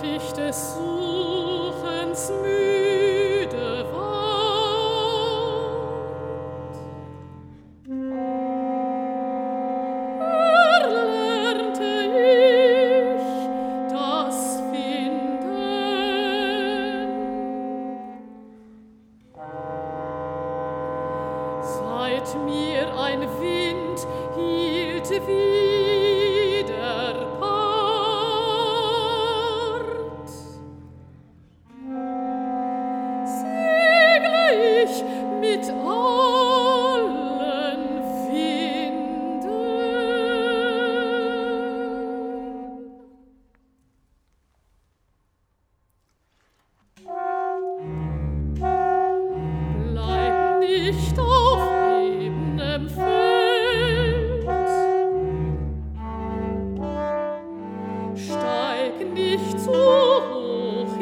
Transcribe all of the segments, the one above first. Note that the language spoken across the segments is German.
ich des Suchens müde ward, erlernte ich das Finden. Seit mir ein Wind hielt wieder Part, segle ich mit allen Winden. Bleib nicht auf ebenem Feld, steig nicht zu hoch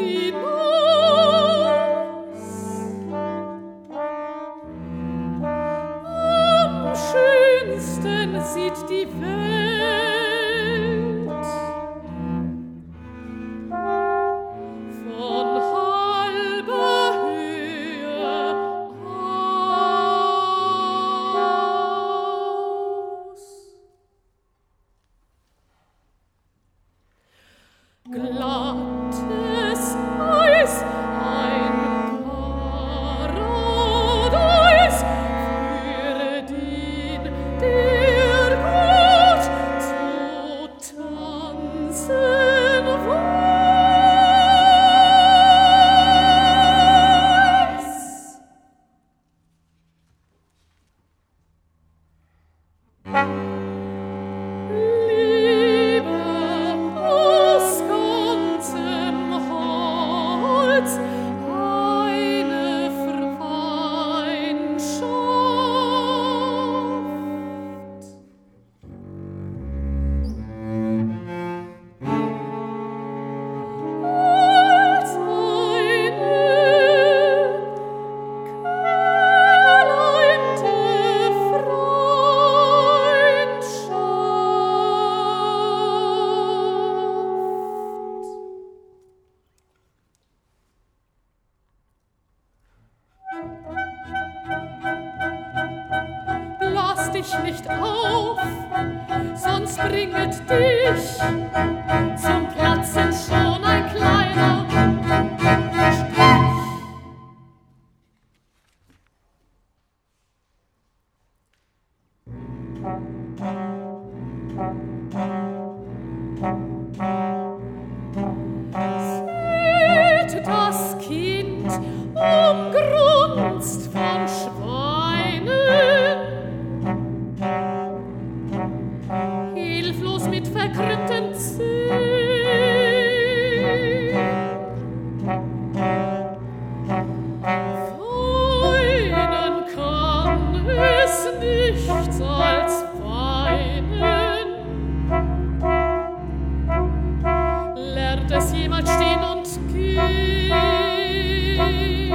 hinaus. Am schönsten sieht die Welt von halber Höhe aus. Glattes Eis, ein Paradies für den, der Gott zu tanzen weiß. Liebe aus ganzem Holz, eine Verwandtschaft. Als Lass dich nicht auf, sonst bringet dich zum Platzen schon ein kleiner Stich. Seht das Kind umgrunzt von Schweinen, hilflos mit verkrümmten Zehen. Weinen kann es nichts als weinen. Lernt es jemand stehen und gehen.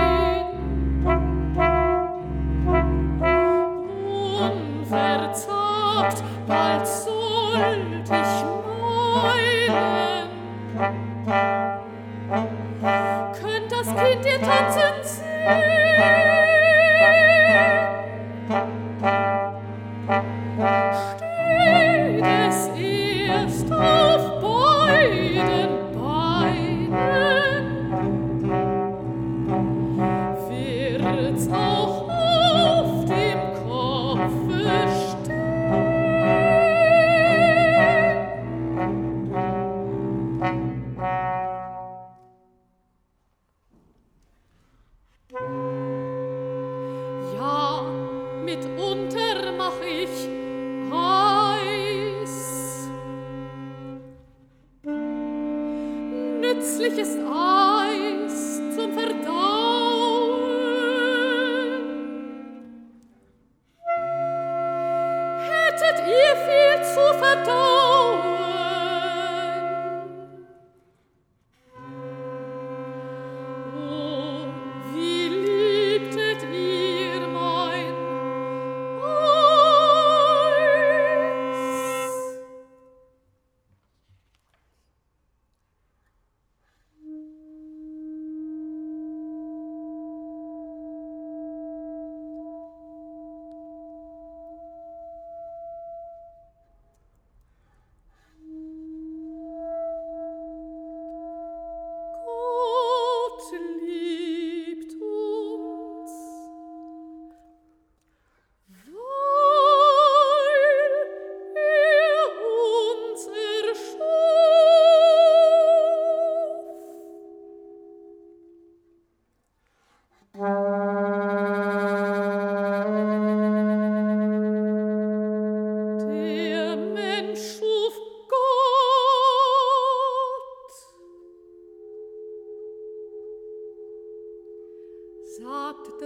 Unverzagt, bald sollt ich meinen, könnt das Kind ihr tanzen sehen. Steht es erst auf beiden Beinen, wird's auch auf dem Kopfe stehen. Ja, mitunter mach ich heiß. Nützliches Eis zum Verdauen. Hättet ihr viel zu verdauen, oh, wie liebtet ihr mein Eis.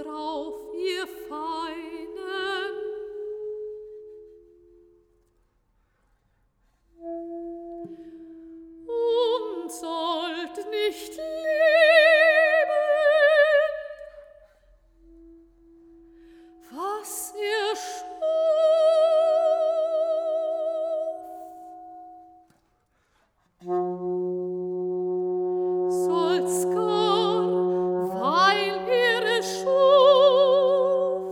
drauf, ihr Feinen. Und sollt nicht leben, was er schuf. Soll's gar, weil er es schuf,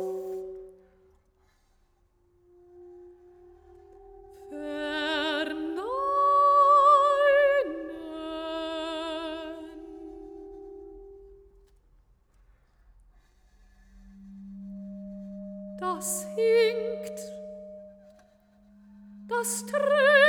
verneinen. Das hinkt, das trägt,